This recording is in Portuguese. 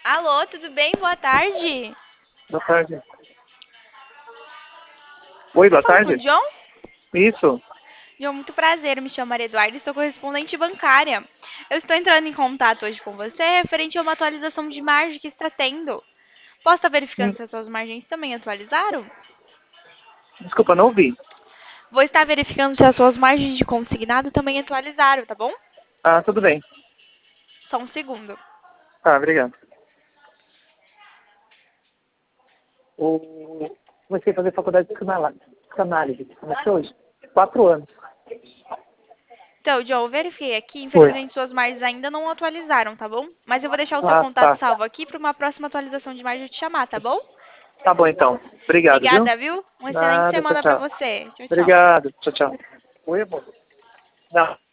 Alô, tudo bem? Boa tarde. Boa tarde. Oi, Tô boa falando com o tarde. John? Isso. John, muito prazer. Me chamo Maria Eduarda e sou correspondente bancária. Eu estou entrando em contato hoje com você referente a uma atualização de margem que está tendo. Posso estar verificando Hum, se as suas margens também atualizaram? Desculpa, não ouvi. Vou estar verificando se as suas margens de consignado também atualizaram, tá bom? Ah, tudo bem. Só um segundo. Tá, obrigado. Comecei a fazer faculdade de psicanálise. Comecei hoje. 4 anos. Então, John, eu verifiquei aqui, Foi. infelizmente suas margens ainda não atualizaram, tá bom? Mas eu vou deixar o seu Ah, contato tá. salvo aqui para uma próxima atualização de margem eu te chamar, tá bom? Tá bom, então. Obrigado, viu? Obrigada, viu? Uma excelente Nada, tchau, semana pra tchau. você. Tchau, tchau. Obrigado. Tchau, tchau. Oi, amor. Não.